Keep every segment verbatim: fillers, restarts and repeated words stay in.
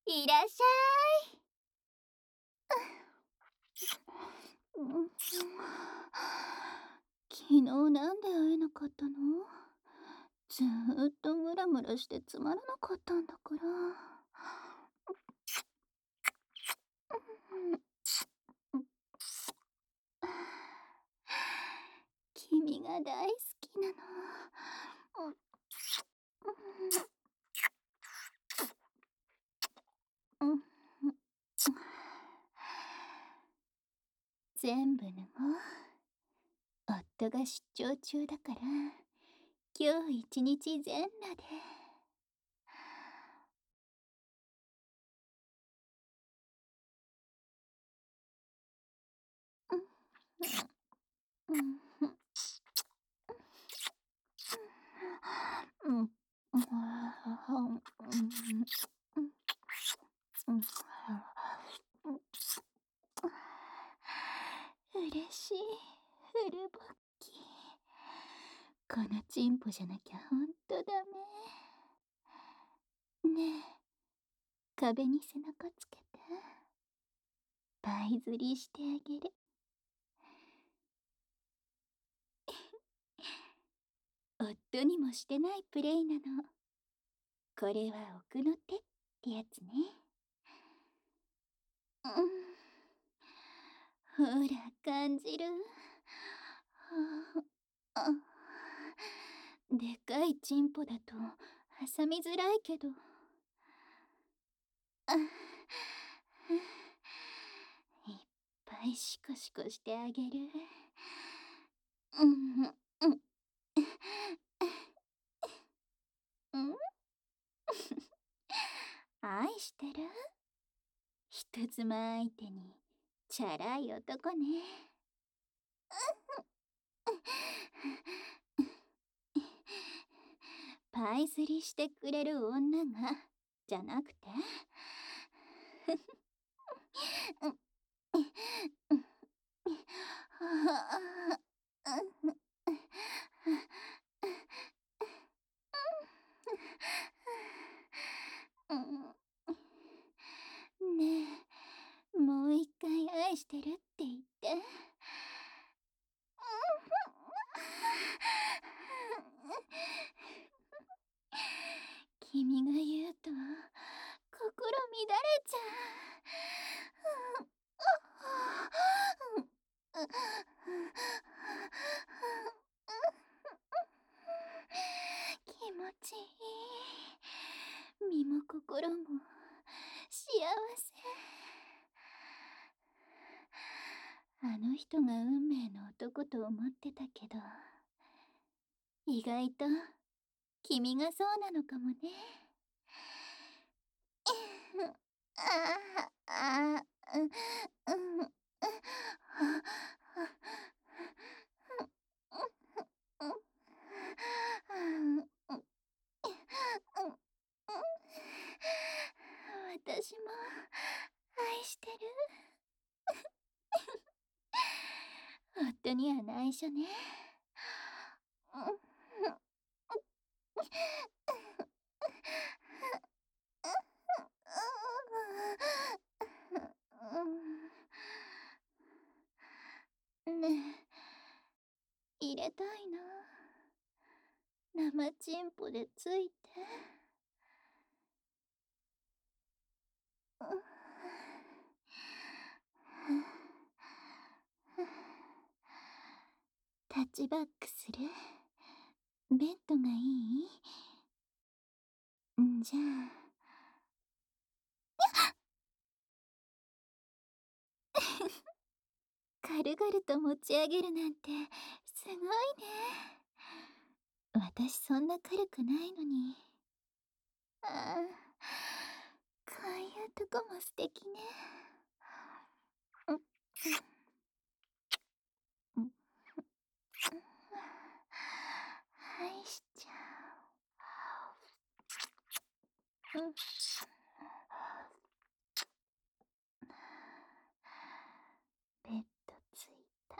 いらっしゃい。うん。昨日なんで会えなかったの？ずーっとムラムラしてつまらなかったんだから。君が大好きなの。うん。全部脱ごう。夫が出張中だから、今日一日全裸で。うん。うん。うん。嬉しい。フルボッキ。このチンポじゃなきゃほんとダメ。ねえ、壁に背中つけて。パイ釣りしてあげる。夫にもしてないプレイなの。これは奥の手ってやつね。うん。ほら、感じる？あ、でかいチンポだと挟みづらいけど。あ、いっぱいシコシコしてあげる。うん、うん、うん。愛してる？人妻相手にチャラい男ね。パイ釣りしてくれる女がじゃなくて。ねえ、もう一回愛してるって言って。君が言うと心乱れちゃう。気持ちいい。身も心も幸せ。あの人が運命の男と思ってたけど、意外と君がそうなのかもね。ああ、うん、うん、私も愛してる。夫には内緒ね。ねえ、入れたいな。生チンポでついて。タッチバックする？ベッドがいい？んじゃあ。軽々と持ち上げるなんてすごいね。私そんな軽くないのに。ああ、こういうとこも素敵ね。うん、うん、愛しちゃう。うん。ベッドついた。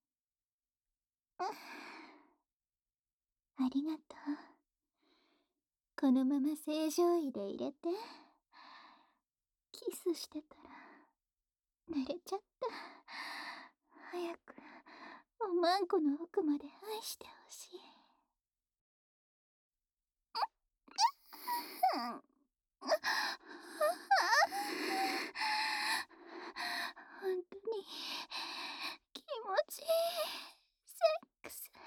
ありがとう。このまま正常位で入れて。 キスしてたら濡れちゃった。早くおまんこの奥まで愛してほしい。ほんとに気持ちいいセックス。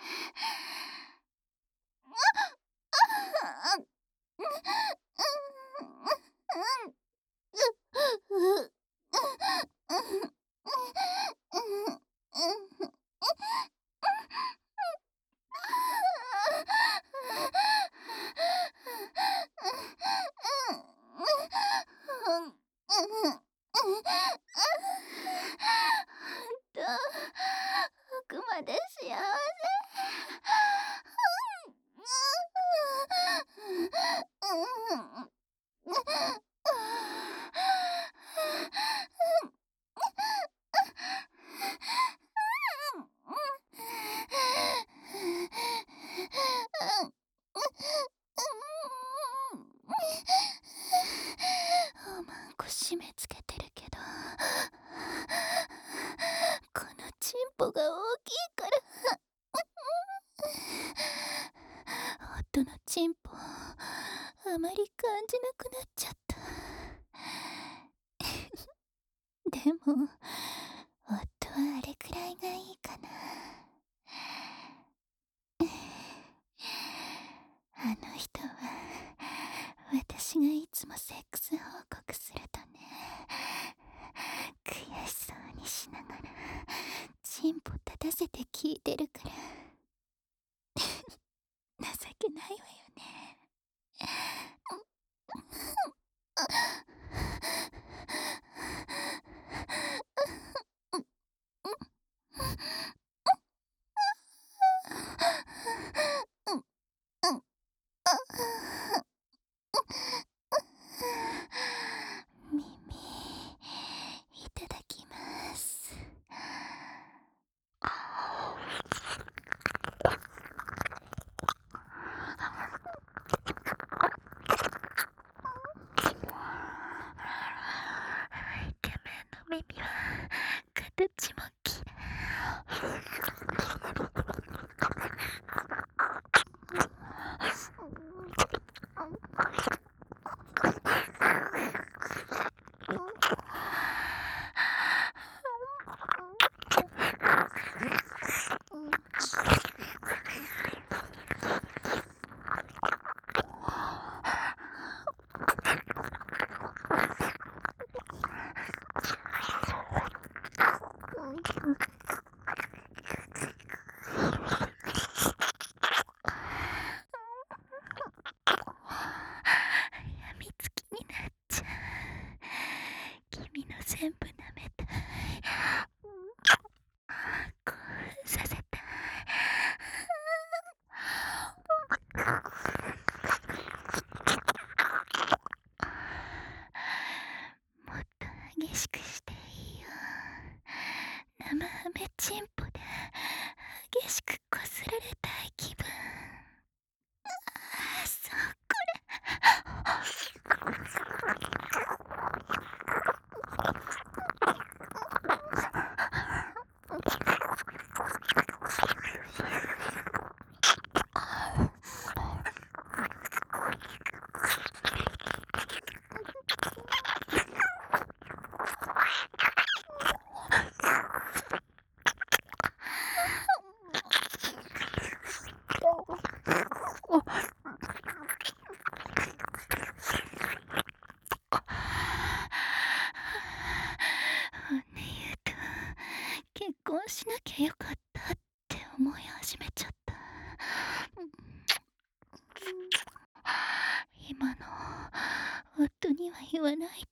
と奥まで幸せ。おまんこ締め付けてるけど、このチンポが大きいから。夫のチンポあまり感じなくなっちゃった。でも夫はあれくらいがいいかな。あの人は私がいつもセックス報告するとね、悔しそうにしながらチンポ立たせて聞いてるから情けないわよね。耳いただきます。イケメンの耳は形もきれい。やみつきになっちゃう。君の全部舐めたい。興奮させたい。もっと激しくしていいよ。生ハメチンポで激しくこすられたい気分。ああ、そう、これ。本音言うと結婚しなきゃよかったって思い始めちゃった。今の夫には言わないで。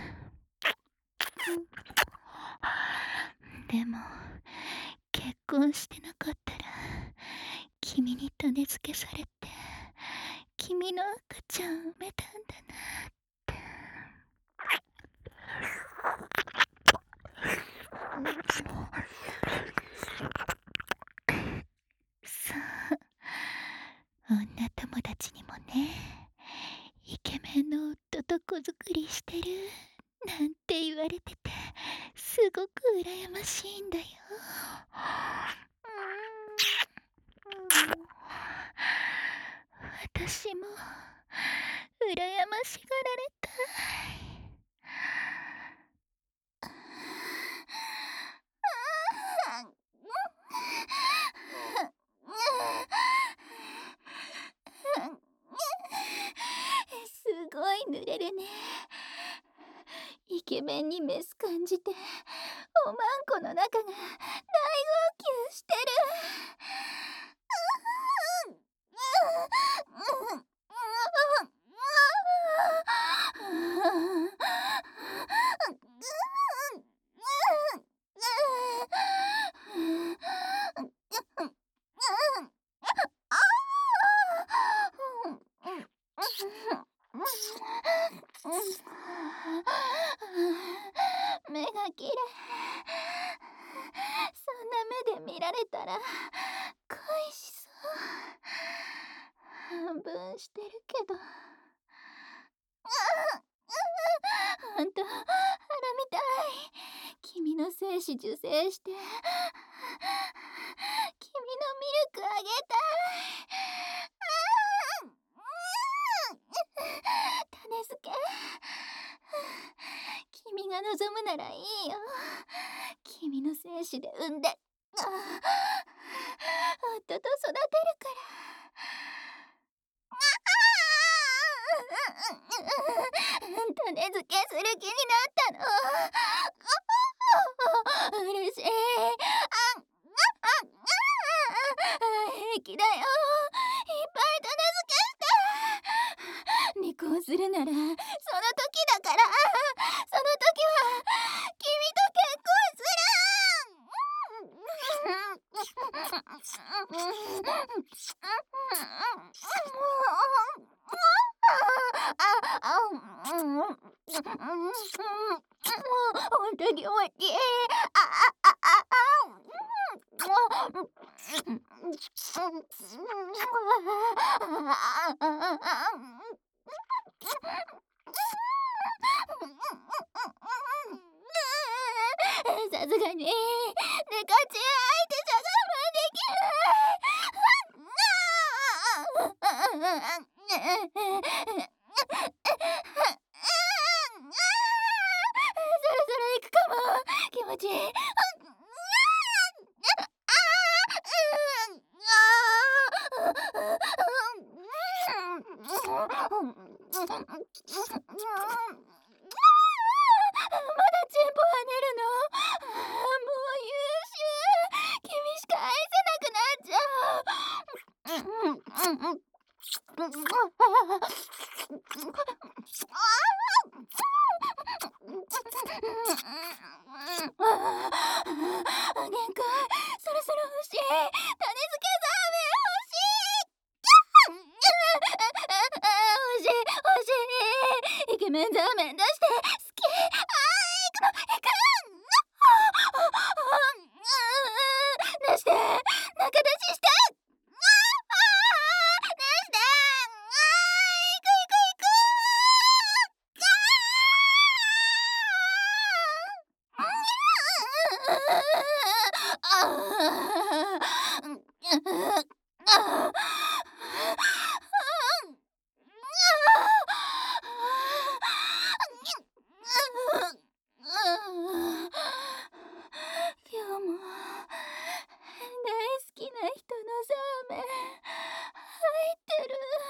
でも結婚してなかったら君に種付けされて君の赤ちゃん産めたんだなって。そう、女友達にもね、イケメンの夫と子作りしてるなんて言われてて、すごく羨ましいんだよ。うーん。うん。私も羨ましがられたい。すごい濡れるね。イケメンにメス感じて、おまんこの中が大号泣してる。目がきれい。そんな目で見られたら恋しそう。半分してるけど。ほんと腹みたい。君の精子受精して君のミルクあげたい。種付け君が望むならいいよ。君の精子で産んで夫と育てるから。種付けする気になったの。うるしい。平気だよ。いっぱい種付けして。離婚するならその時だから。その時は君と結婚する。ほんと気持ちいい。あああさすがにデカチン相手じゃ我慢できない。そろそろ行くかも。気持ちいい。まだチンポ跳ねるの。もう優秀。君しか愛せなくなっちゃう。限界。そろそろ欲しい。種付けザーメン欲しい。欲しい欲しい。イケメンザーメン出して好き。あー、行くの行く。出して。中出しして。出して。行く行く行く。今日も大好きな人のザーメン入ってる。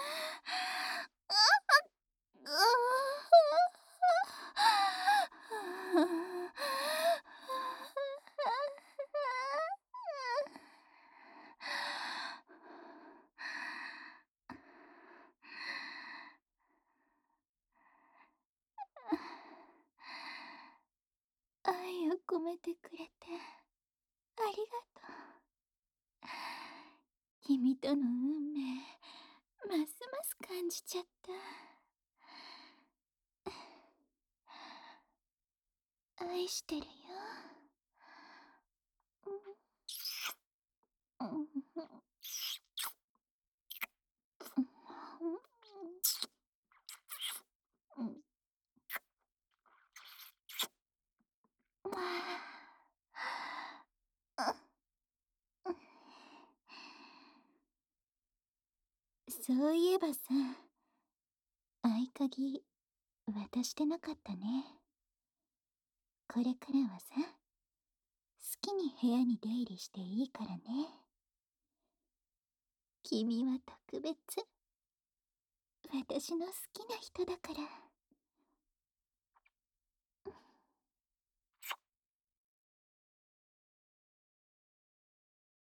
愛を込めてくれてありがとう。君との運命ますます感じちゃった。愛してるよ。うんうんうんそういえばさ、合鍵渡してなかったね。これからはさ、好きに部屋に出入りしていいからね。君は特別。私の好きな人だから。